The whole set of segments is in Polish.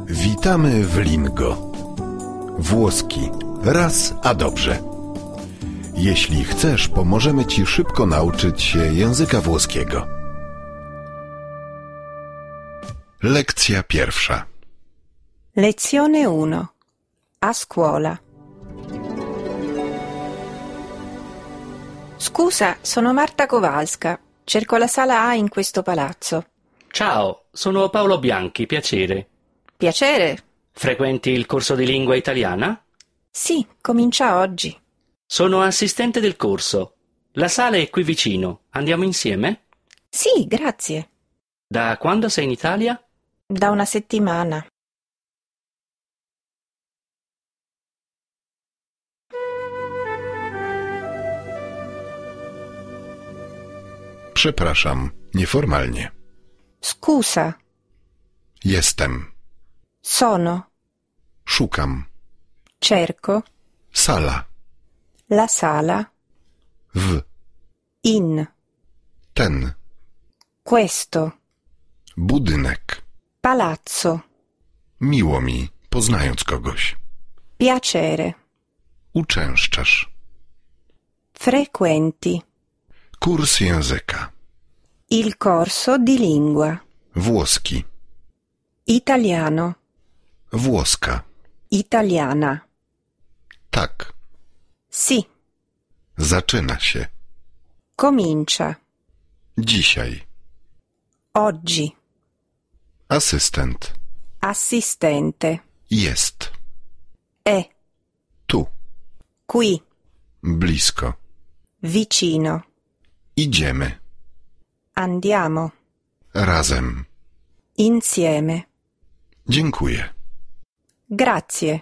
Witamy w Lingo. Włoski. Raz a dobrze. Jeśli chcesz, pomożemy Ci szybko nauczyć się języka włoskiego. Lekcja pierwsza. Lezione 1. A scuola. Scusa, sono Marta Kowalska. Cerco la sala A in questo palazzo. Ciao, sono Paolo Bianchi, piacere. Piacere. Frequenti il corso di lingua italiana? Sì, comincia oggi. Sono assistente del corso. La sala è qui vicino. Andiamo insieme? Sì, grazie. Da quando sei in Italia? Da una settimana. Przepraszam, nieformalnie. Scusa, Jestem. sono, Szukam. cerco, Sala. la sala, W. in, Ten. questo, Budynek. palazzo, Miło mi, poznając kogoś. piacere, Uczęszczasz. frequenti, Kurs języka. il corso di lingua, Włoski. italiano, Włoska. italiana, Tak. sì, Zaczyna się. comincia, Dzisiaj. oggi, Asystent. assistente, Jest. è, Tu. qui, Blisko. vicino, Idziemy. andiamo, Razem. insieme, Dziękuję. grazie.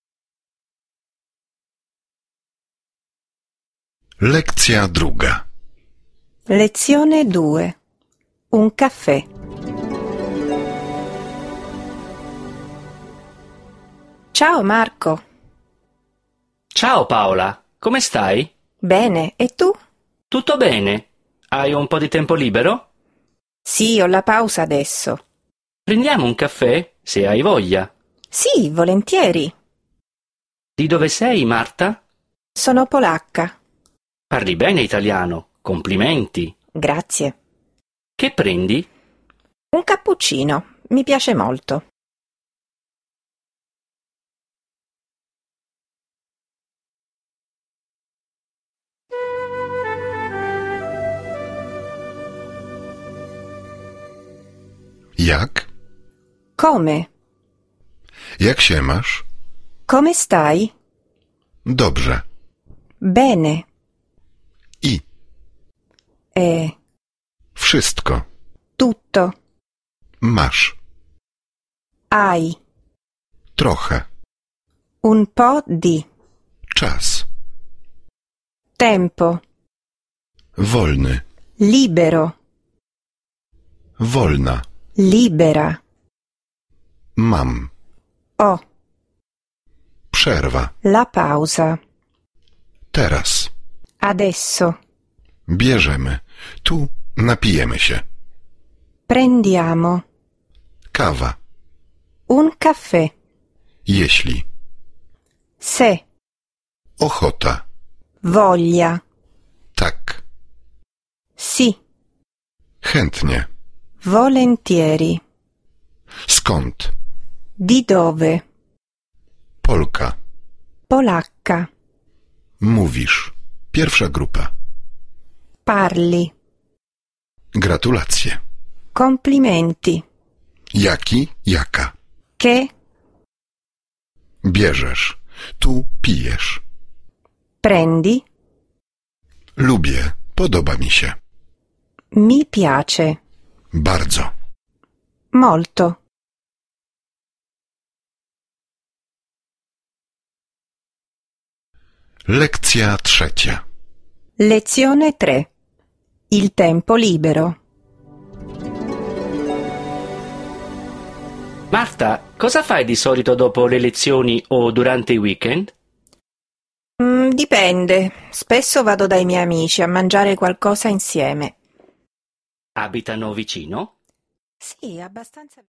Lekcja druga. Lezione 2. Un caffè. Ciao Marco. Ciao Paola, come stai? Bene, e tu? Tutto bene? Hai un po' di tempo libero? Sì, ho la pausa adesso. Prendiamo un caffè, se hai voglia. Sì, volentieri. Di dove sei, Marta? Sono polacca. Parli bene italiano, complimenti. Grazie. Che prendi? Un cappuccino. Mi piace molto. Jak? Come? Jak się masz? Come stai? Dobrze. Bene. I. Wszystko. Tutto. Masz. Hai. Trochę. Un po' di. Czas. Tempo. Wolny. Libero. Wolna. Libera. Mam. Ho. Przerwa. La pausa. Teraz. Adesso. Bierzemy. Tu napijemy się. Prendiamo. Kawa. Un caffè. Jeśli. Se. Ochota. Voglia. Tak. Sì. Chętnie. Volentieri. Skąd? Di dove? Polka. Polacca. Mówisz. Pierwsza grupa. Parli. Gratulacje. Complimenti. Jaki? Jaka? Che? Bierzesz. Tu pijesz. Prendi. Lubię. Podoba mi się. Mi piace. Bardzo. Molto. Lekcja trzecia. Lezione 3. Il tempo libero. Marta, cosa fai di solito dopo le lezioni o durante i weekend? Dipende. Spesso vado dai miei amici a mangiare qualcosa insieme. Abitano vicino? Sì, abbastanza.